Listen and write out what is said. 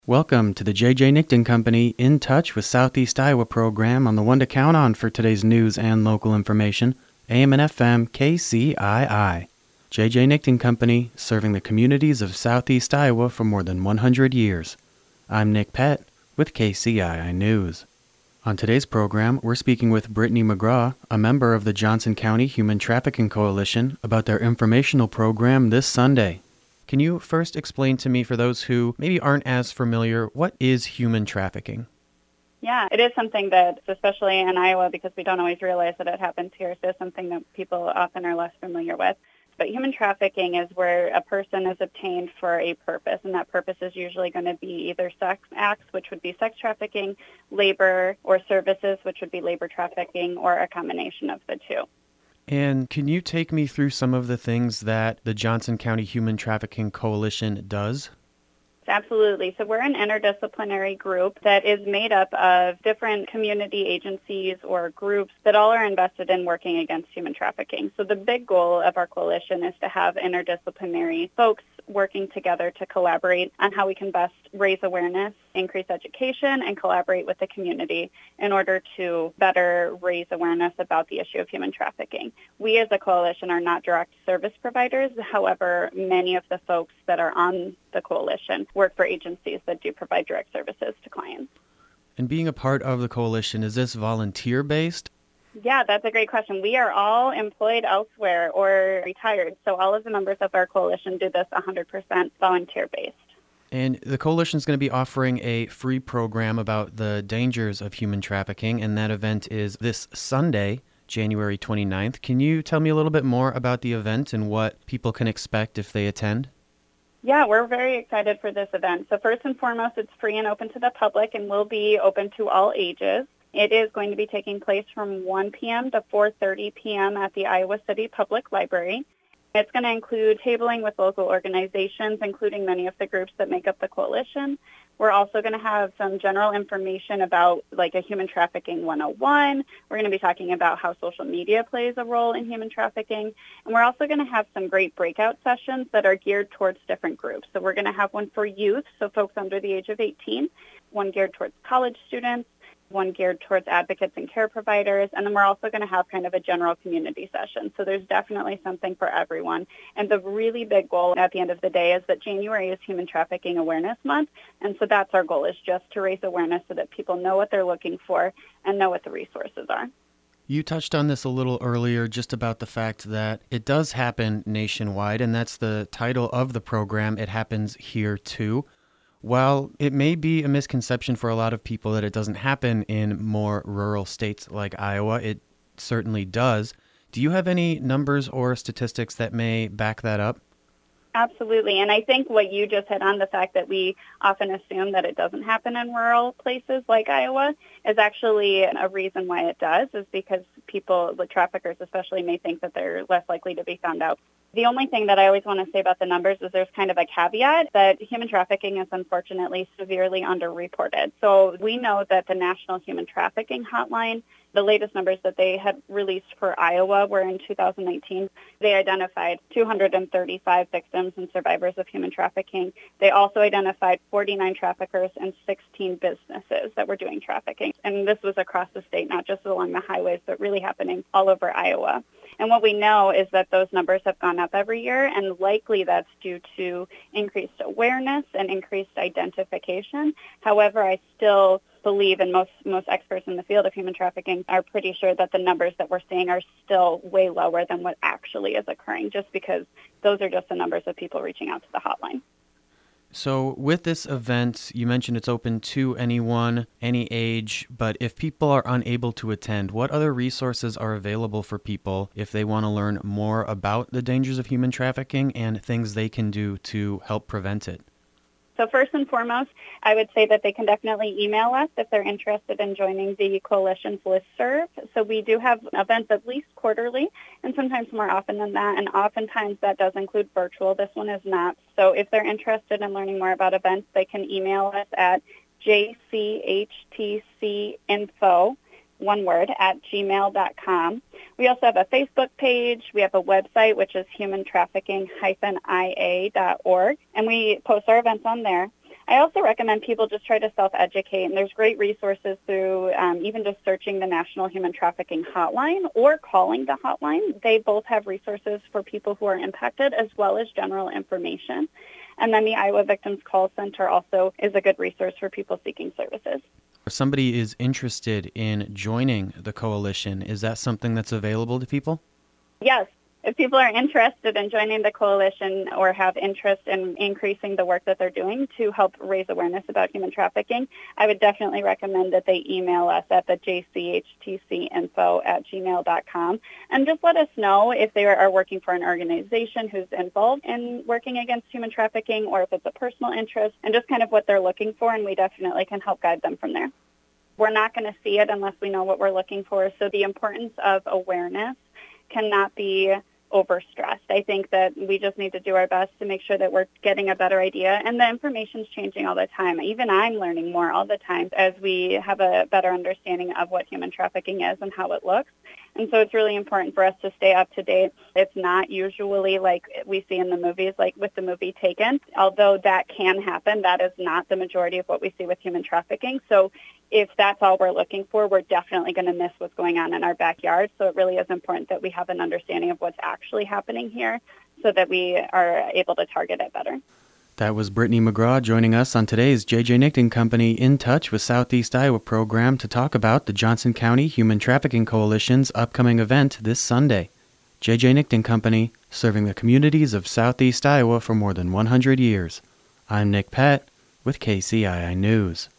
Welcome to the J.J. Nickton Company In Touch with Southeast Iowa program on the one to count on for today's news and local information, AM and FM KCII. J.J. Nickton Company, serving the communities of Southeast Iowa for more than 100 years. I'm Nick Pett with KCII News. On today's program, we're speaking with Brittany McGraw, a member of the Johnson County Human Trafficking Coalition, about their informational program this Sunday. Can you first explain to me, for those who maybe aren't as familiar, what is human trafficking? Yeah, it is something that, especially in Iowa, because we don't always realize that it happens here, so it's something that people often are less familiar with. But human trafficking is where a person is obtained for a purpose, and that purpose is usually going to be either sex acts, which would be sex trafficking, labor, or services, which would be labor trafficking, or a combination of the two. And can you take me through some of the things that the Johnson County Human Trafficking Coalition does? Absolutely. So we're an interdisciplinary group that is made up of different community agencies or groups that all are invested in working against human trafficking. So the big goal of our coalition is to have interdisciplinary folks working together to collaborate on how we can best raise awareness, increase education, and collaborate with the community in order to better raise awareness about the issue of human trafficking. We as a coalition are not direct service providers. However, many of the folks that are on the coalition work for agencies that do provide direct services to clients. And being a part of the coalition, is this volunteer-based? Yeah, that's a great question. We are all employed elsewhere or retired, so all of the members of our coalition do this 100% volunteer-based. And the coalition is going to be offering a free program about the dangers of human trafficking, and that event is this Sunday, January 29th. Can you tell me a little bit more about the event and what people can expect if they attend? Yeah, we're very excited for this event. So first and foremost, it's free and open to the public and will be open to all ages. It is going to be taking place from 1 p.m. to 4:30 p.m. at the Iowa City Public Library. It's going to include tabling with local organizations, including many of the groups that make up the coalition. We're also going to have some general information about like a human trafficking 101. We're going to be talking about how social media plays a role in human trafficking. And we're also going to have some great breakout sessions that are geared towards different groups. So we're going to have one for youth, so folks under the age of 18, one geared towards college students, one geared towards advocates and care providers, and then we're also going to have kind of a general community session. So there's definitely something for everyone. And the really big goal at the end of the day is that January is Human Trafficking Awareness Month, and so that's our goal, is just to raise awareness so that people know what they're looking for and know what the resources are. You touched on this a little earlier, just about the fact that it does happen nationwide, and that's the title of the program. It happens here too. While it may be a misconception for a lot of people that it doesn't happen in more rural states like Iowa, it certainly does. Do you have any numbers or statistics that may back that up? Absolutely. And I think what you just hit on, the fact that we often assume that it doesn't happen in rural places like Iowa, is actually a reason why it does, is because people, the traffickers especially, may think that they're less likely to be found out. The only thing that I always want to say about the numbers is there's kind of a caveat that human trafficking is unfortunately severely underreported. So we know that the National Human Trafficking Hotline, the latest numbers that they had released for Iowa were in 2019. They identified 235 victims and survivors of human trafficking. They also identified 49 traffickers and 16 businesses that were doing trafficking. And this was across the state, not just along the highways, but really happening all over Iowa. And what we know is that those numbers have gone up every year, and likely that's due to increased awareness and increased identification. However, I still believe, and most experts in the field of human trafficking are pretty sure, that the numbers that we're seeing are still way lower than what actually is occurring, just because those are just the numbers of people reaching out to the hotline. So with this event, you mentioned it's open to anyone, any age, but if people are unable to attend, what other resources are available for people if they want to learn more about the dangers of human trafficking and things they can do to help prevent it? So first and foremost, I would say that they can definitely email us if they're interested in joining the coalition's listserv. So we do have events at least quarterly, and sometimes more often than that, and oftentimes that does include virtual. This one is not. So if they're interested in learning more about events, they can email us at jchtcinfo, one word, at gmail.com. We also have a Facebook page. We have a website, which is humantrafficking-ia.org, and we post our events on there. I also recommend people just try to self-educate, and there's great resources through even just searching the National Human Trafficking Hotline or calling the hotline. They both have resources for people who are impacted as well as general information. And then the Iowa Victims Call Center also is a good resource for people seeking services. If somebody is interested in joining the coalition, is that something that's available to people? Yes. If people are interested in joining the coalition or have interest in increasing the work that they're doing to help raise awareness about human trafficking, I would definitely recommend that they email us at the jchtcinfo@gmail.com and just let us know if they are working for an organization who's involved in working against human trafficking or if it's a personal interest and just kind of what they're looking for, and we definitely can help guide them from there. We're not going to see it unless we know what we're looking for, so the importance of awareness cannot be overstressed. I think that we just need to do our best to make sure that we're getting a better idea, and the information's changing all the time. Even I'm learning more all the time as we have a better understanding of what human trafficking is and how it looks. And so it's really important for us to stay up to date. It's not usually like we see in the movies, like with the movie Taken. Although that can happen, that is not the majority of what we see with human trafficking. So if that's all we're looking for, we're definitely going to miss what's going on in our backyard. So it really is important that we have an understanding of what's actually happening here so that we are able to target it better. That was Brittany McGraw joining us on today's J.J. Nickton Company In Touch with Southeast Iowa program to talk about the Johnson County Human Trafficking Coalition's upcoming event this Sunday. J.J. Nickton Company, serving the communities of Southeast Iowa for more than 100 years. I'm Nick Pett with KCII News.